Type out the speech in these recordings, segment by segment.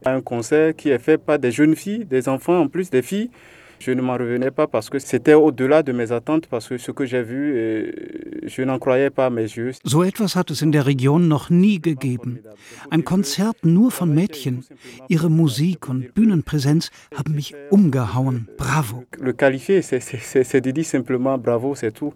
Un concert qui est fait par des jeunes filles, des enfants en plus, des filles. Je ne m'en revenais pas parce que c'était au-delà de mes attentes, parce que ce que j'ai vu, je n'en croyais pas mes yeux. So etwas hat es in der Region noch nie gegeben. Ein Konzert nur von Mädchen. Ihre Musik und Bühnenpräsenz haben mich umgehauen. Bravo. Le qualifier, c'est de dire simplement bravo, c'est tout.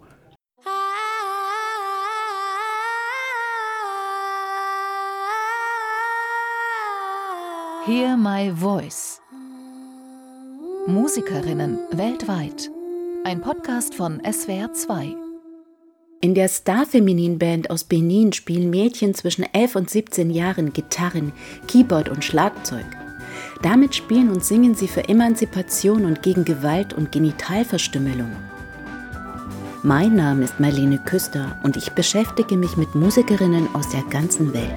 Hear My Voice. Musikerinnen weltweit. Ein Podcast von SWR 2. In der Star-Feminin-Band aus Benin spielen Mädchen zwischen 11 und 17 Jahren Gitarren, Keyboard und Schlagzeug. Damit spielen und singen sie für Emanzipation und gegen Gewalt und Genitalverstümmelung. Mein Name ist Marlene Küster und ich beschäftige mich mit Musikerinnen aus der ganzen Welt.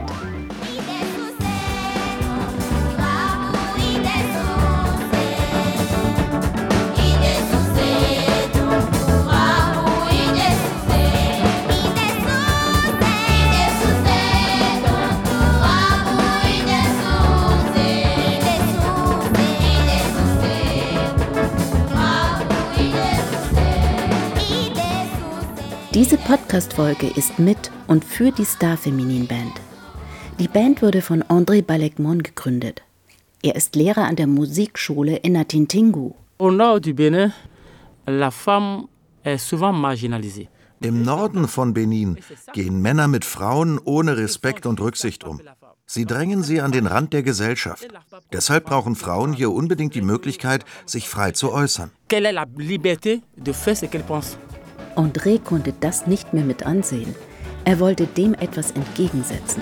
Diese Podcast-Folge ist mit und für die Star-Feminin-Band. Die Band wurde von André Balekmon gegründet. Er ist Lehrer an der Musikschule in Natintingu. Au nord du Bénin, la femme est souvent marginalisée. Im Norden von Benin gehen Männer mit Frauen ohne Respekt und Rücksicht um. Sie drängen sie an den Rand der Gesellschaft. Deshalb brauchen Frauen hier unbedingt die Möglichkeit, sich frei zu äußern. Quelle est la liberté de faire ce qu'elle pense? André konnte das nicht mehr mit ansehen. Er wollte dem etwas entgegensetzen.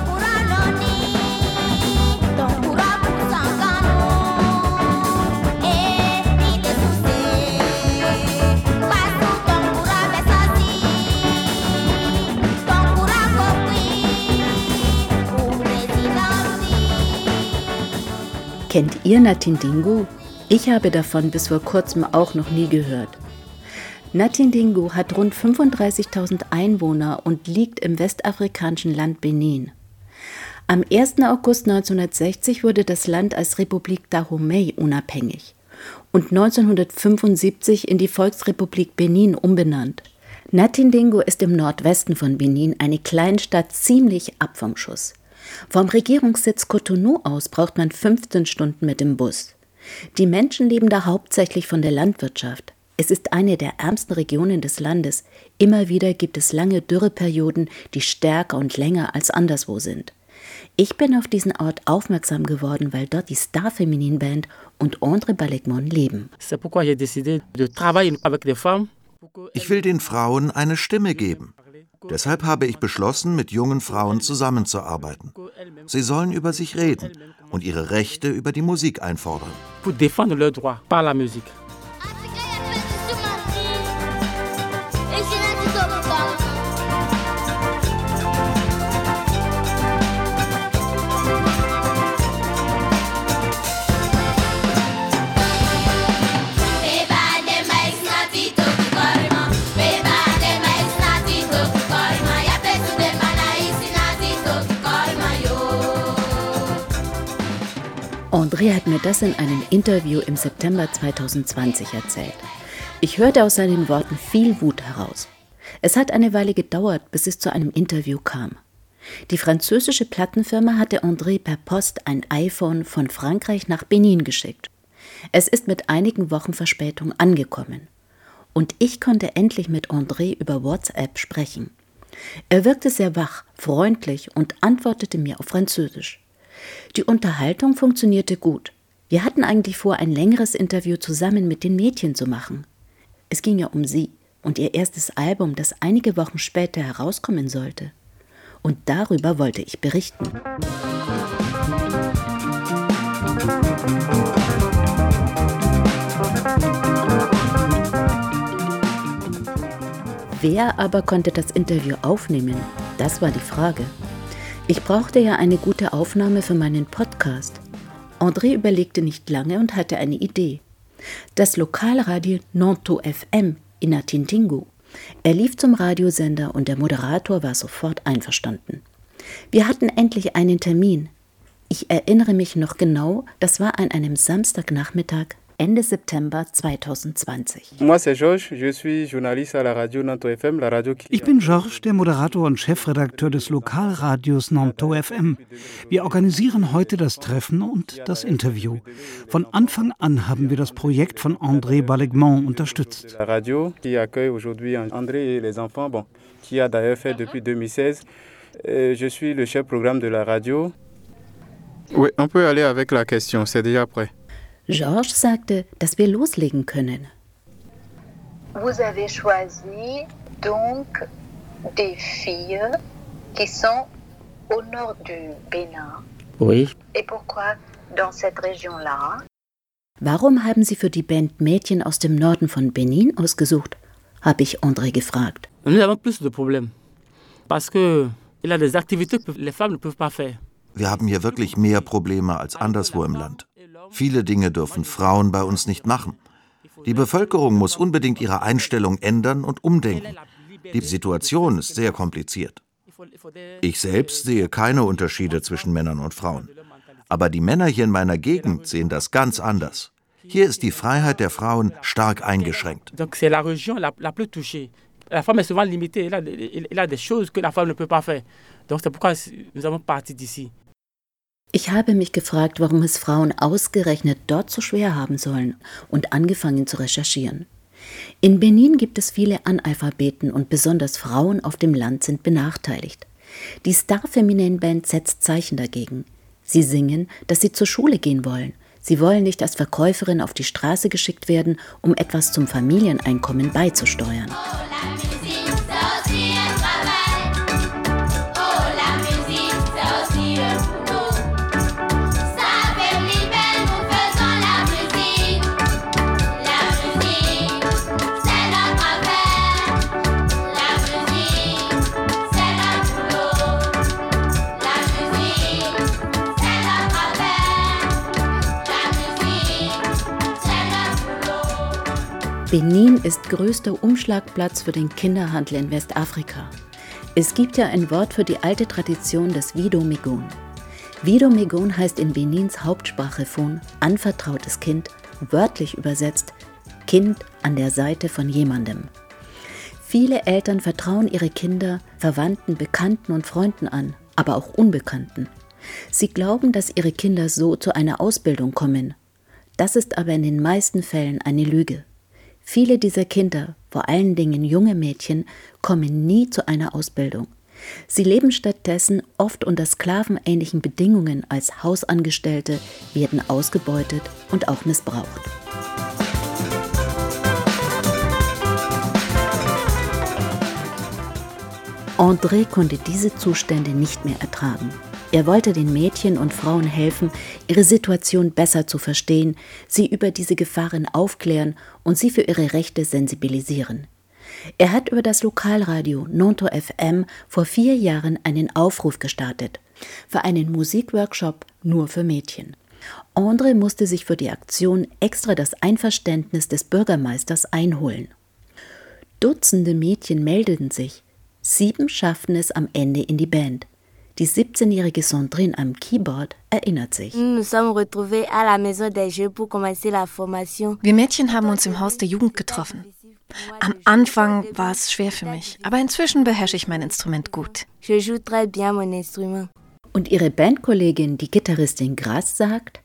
Kennt ihr Natintingu? Ich habe davon bis vor kurzem auch noch nie gehört. Natintingu hat rund 35.000 Einwohner und liegt im westafrikanischen Land Benin. Am 1. August 1960 wurde das Land als Republik Dahomey unabhängig und 1975 in die Volksrepublik Benin umbenannt. Natintingu ist im Nordwesten von Benin eine Kleinstadt ziemlich ab vom Schuss. Vom Regierungssitz Cotonou aus braucht man 15 Stunden mit dem Bus. Die Menschen leben da hauptsächlich von der Landwirtschaft. Es ist eine der ärmsten Regionen des Landes. Immer wieder gibt es lange Dürreperioden, die stärker und länger als anderswo sind. Ich bin auf diesen Ort aufmerksam geworden, weil dort die Star-Feminin-Band und André Balekmon leben. Ich will den Frauen eine Stimme geben. Deshalb habe ich beschlossen, mit jungen Frauen zusammenzuarbeiten. Sie sollen über sich reden und ihre Rechte über die Musik einfordern. Pour défendre leurs droits par la musique. André hat mir das in einem Interview im September 2020 erzählt. Ich hörte aus seinen Worten viel Wut heraus. Es hat eine Weile gedauert, bis es zu einem Interview kam. Die französische Plattenfirma hatte André per Post ein iPhone von Frankreich nach Benin geschickt. Es ist mit einigen Wochen Verspätung angekommen. Und ich konnte endlich mit André über WhatsApp sprechen. Er wirkte sehr wach, freundlich und antwortete mir auf Französisch. Die Unterhaltung funktionierte gut. Wir hatten eigentlich vor, ein längeres Interview zusammen mit den Mädchen zu machen. Es ging ja um sie und ihr erstes Album, das einige Wochen später herauskommen sollte. Und darüber wollte ich berichten. Wer aber konnte das Interview aufnehmen? Das war die Frage. Ich brauchte ja eine gute Aufnahme für meinen Podcast. André überlegte nicht lange und hatte eine Idee. Das Lokalradio Nanto FM in Natintingu. Er lief zum Radiosender und der Moderator war sofort einverstanden. Wir hatten endlich einen Termin. Ich erinnere mich noch genau, das war an einem Samstagnachmittag Ende September 2020. Ich bin Georges, der Moderator und Chefredakteur des Lokalradios Nanto FM. Wir organisieren heute das Treffen und das Interview. Von Anfang an haben wir das Projekt von André Ballegmont unterstützt. La radio qui accueille aujourd'hui André et les enfants, qui a d'ailleurs fait depuis 2016. Je suis le chef programme de la radio. Oui, on peut aller avec la question, c'est déjà prêt. Georges sagte, dass wir loslegen können. Vous avez choisi donc des filles qui sont au nord du Bénin. Oui. Et pourquoi dans cette région-là? Warum haben Sie für die Band Mädchen aus dem Norden von Benin ausgesucht? Habe ich André gefragt. Nous avons plus de problèmes parce que il y a des activités que les femmes ne peuvent pas faire. Wir haben hier wirklich mehr Probleme als anderswo im Land. Viele Dinge dürfen Frauen bei uns nicht machen. Die Bevölkerung muss unbedingt ihre Einstellung ändern und umdenken. Die Situation ist sehr kompliziert. Ich selbst sehe keine Unterschiede zwischen Männern und Frauen. Aber die Männer hier in meiner Gegend sehen das ganz anders. Hier ist die Freiheit der Frauen stark eingeschränkt. La femme est souvent limitée. Elle a des choses que la femme ne peut pas faire. Donc c'est pourquoi nous avons parti d'ici. Ich habe mich gefragt, warum es Frauen ausgerechnet dort so schwer haben sollen und angefangen zu recherchieren. In Benin gibt es viele Analphabeten und besonders Frauen auf dem Land sind benachteiligt. Die Star Feminine Band setzt Zeichen dagegen. Sie singen, dass sie zur Schule gehen wollen. Sie wollen nicht als Verkäuferin auf die Straße geschickt werden, um etwas zum Familieneinkommen beizusteuern. Benin ist größter Umschlagplatz für den Kinderhandel in Westafrika. Es gibt ja ein Wort für die alte Tradition des Wido Megon. Wido Megon heißt in Benins Hauptsprache von anvertrautes Kind, wörtlich übersetzt Kind an der Seite von jemandem. Viele Eltern vertrauen ihre Kinder Verwandten, Bekannten und Freunden an, aber auch Unbekannten. Sie glauben, dass ihre Kinder so zu einer Ausbildung kommen. Das ist aber in den meisten Fällen eine Lüge. Viele dieser Kinder, vor allen Dingen junge Mädchen, kommen nie zu einer Ausbildung. Sie leben stattdessen oft unter sklavenähnlichen Bedingungen als Hausangestellte, werden ausgebeutet und auch missbraucht. André konnte diese Zustände nicht mehr ertragen. Er wollte den Mädchen und Frauen helfen, ihre Situation besser zu verstehen, sie über diese Gefahren aufklären und sie für ihre Rechte sensibilisieren. Er hat über das Lokalradio Nanto FM vor 4 Jahren einen Aufruf gestartet für einen Musikworkshop nur für Mädchen. André musste sich für die Aktion extra das Einverständnis des Bürgermeisters einholen. Dutzende Mädchen meldeten sich. 7 schafften es am Ende in die Band. Die 17-jährige Sandrine am Keyboard erinnert sich. Wir Mädchen haben uns im Haus der Jugend getroffen. Am Anfang war es schwer für mich, aber inzwischen beherrsche ich mein Instrument gut. Und ihre Bandkollegin, die Gitarristin Grace, sagt: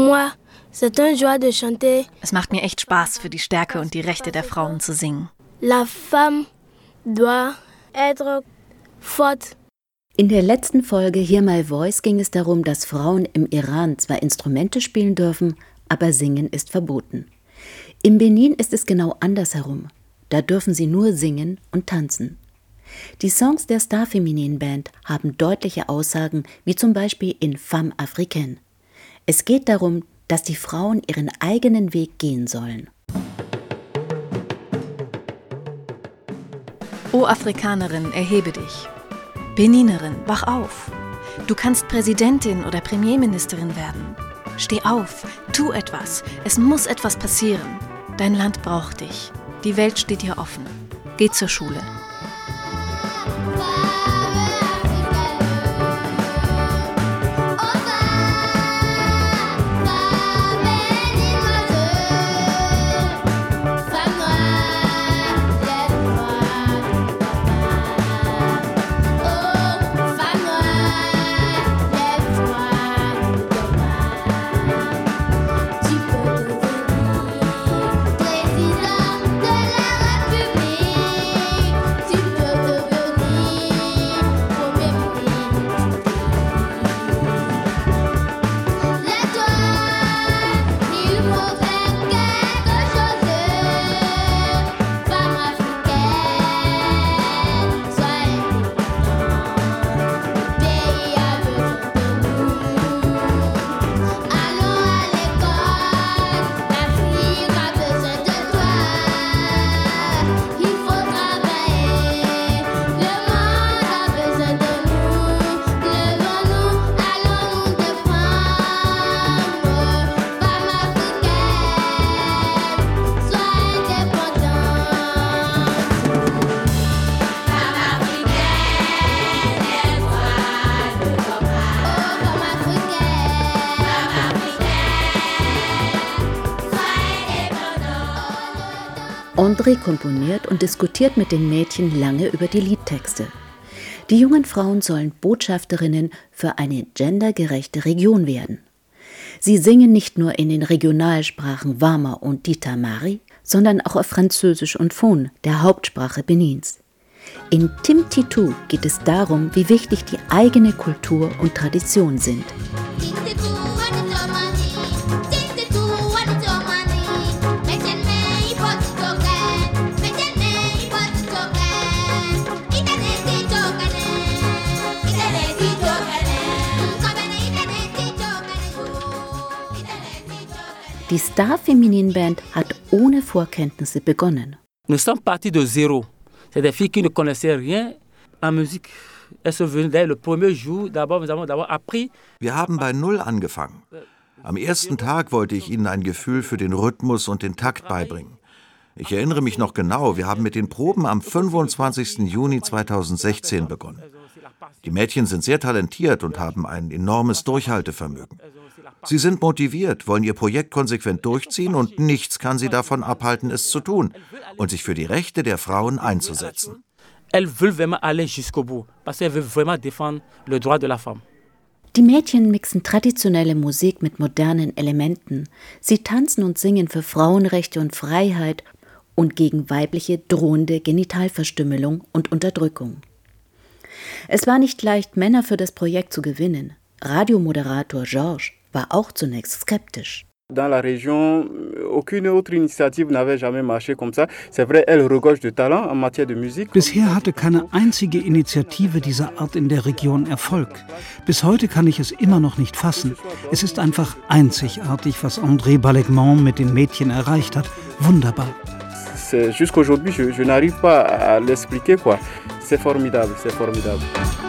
Es macht mir echt Spaß, für die Stärke und die Rechte der Frauen zu singen. La femme doit être forte. In der letzten Folge Hear My Voice ging es darum, dass Frauen im Iran zwar Instrumente spielen dürfen, aber singen ist verboten. In Benin ist es genau andersherum. Da dürfen sie nur singen und tanzen. Die Songs der Star Feminine Band haben deutliche Aussagen, wie zum Beispiel in Femme Africaine. Es geht darum, dass die Frauen ihren eigenen Weg gehen sollen. O Afrikanerin, erhebe dich. Beninerin, wach auf. Du kannst Präsidentin oder Premierministerin werden. Steh auf, tu etwas. Es muss etwas passieren. Dein Land braucht dich. Die Welt steht dir offen. Geh zur Schule. André komponiert und diskutiert mit den Mädchen lange über die Liedtexte. Die jungen Frauen sollen Botschafterinnen für eine gendergerechte Region werden. Sie singen nicht nur in den Regionalsprachen Wama und Ditamari, sondern auch auf Französisch und Fon, der Hauptsprache Benins. In Timtitu geht es darum, wie wichtig die eigene Kultur und Tradition sind. Die Star Feminine Band hat ohne Vorkenntnisse begonnen. Nous sommes partis de zéro. C'est des filles qui ne connaissaient rien en musique. Elles sont venues dès le premier jour. D'abord, nous avons d'abord appris. Wir haben bei Null angefangen. Am ersten Tag wollte ich ihnen ein Gefühl für den Rhythmus und den Takt beibringen. Ich erinnere mich noch genau, wir haben mit den Proben am 25. Juni 2016 begonnen. Die Mädchen sind sehr talentiert und haben ein enormes Durchhaltevermögen. Sie sind motiviert, wollen ihr Projekt konsequent durchziehen und nichts kann sie davon abhalten, es zu tun und sich für die Rechte der Frauen einzusetzen. Die Mädchen mixen traditionelle Musik mit modernen Elementen. Sie tanzen und singen für Frauenrechte und Freiheit und gegen weibliche drohende Genitalverstümmelung und Unterdrückung. Es war nicht leicht, Männer für das Projekt zu gewinnen. Radiomoderator Georges war auch zunächst skeptisch. Dans la région, aucune autre initiative n'avait jamais marché comme ça. C'est vrai, elle regorge de talent en matière de musique. Bisher hatte keine einzige Initiative dieser Art in der Region Erfolg. Bis heute kann ich es immer noch nicht fassen. Es ist einfach einzigartig, was André Ballegmont mit den Mädchen erreicht hat. Wunderbar. Jusqu'aujourd'hui, je n'arrive pas à l'expliquer, quoi. C'est formidable, c'est formidable.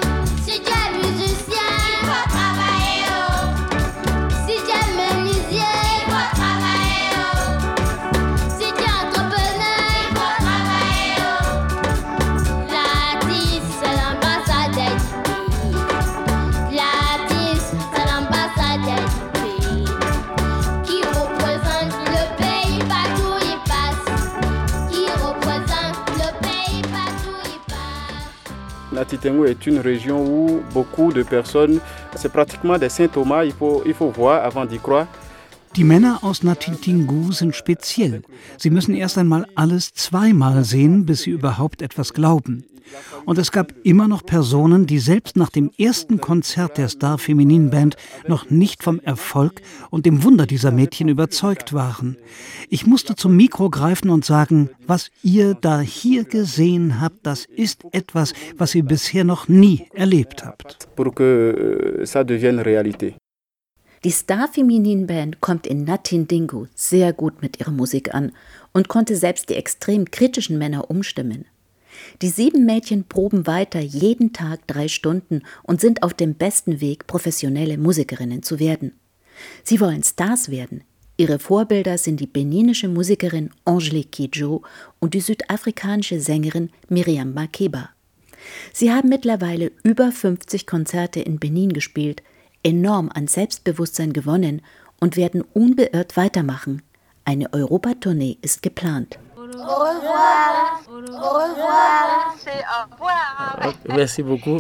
Nati Tengu est une région où beaucoup de personnes, c'est pratiquement des Saint Thomas, il faut voir avant d'y croire. Die Männer aus Nati Tengu sind speziell. Sie müssen erst einmal alles zweimal sehen, bis sie überhaupt etwas glauben. Und es gab immer noch Personen, die selbst nach dem ersten Konzert der Star Feminine Band noch nicht vom Erfolg und dem Wunder dieser Mädchen überzeugt waren. Ich musste zum Mikro greifen und sagen, was ihr da hier gesehen habt, das ist etwas, was ihr bisher noch nie erlebt habt. Pour que ça devienne réalité. Die Star Feminine Band kommt in Nati Tengu sehr gut mit ihrer Musik an und konnte selbst die extrem kritischen Männer umstimmen. Die 7 Mädchen proben weiter jeden Tag 3 Stunden und sind auf dem besten Weg, professionelle Musikerinnen zu werden. Sie wollen Stars werden. Ihre Vorbilder sind die beninische Musikerin Angelique Kidjo und die südafrikanische Sängerin Miriam Makeba. Sie haben mittlerweile über 50 Konzerte in Benin gespielt, enorm an Selbstbewusstsein gewonnen und werden unbeirrt weitermachen. Eine Europatournee ist geplant. Au revoir. Au revoir. C'est au revoir. Merci beaucoup.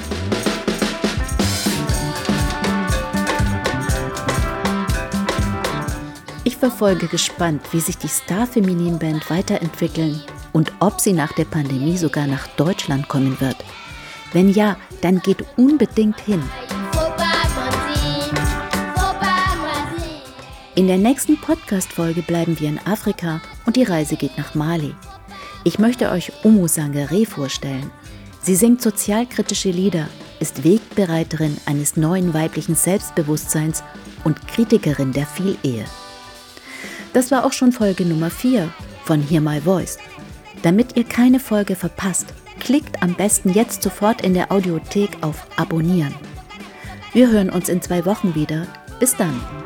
Ich verfolge gespannt, wie sich die Star Feminine Band weiterentwickeln und ob sie nach der Pandemie sogar nach Deutschland kommen wird. Wenn ja, dann geht unbedingt hin. In der nächsten Podcast-Folge bleiben wir in Afrika und die Reise geht nach Mali. Ich möchte euch Oumou Sangaré vorstellen. Sie singt sozialkritische Lieder, ist Wegbereiterin eines neuen weiblichen Selbstbewusstseins und Kritikerin der Vielehe. Das war auch schon Folge Nummer 4 von Hear My Voice. Damit ihr keine Folge verpasst, klickt am besten jetzt sofort in der Audiothek auf Abonnieren. Wir hören uns in 2 Wochen wieder. Bis dann.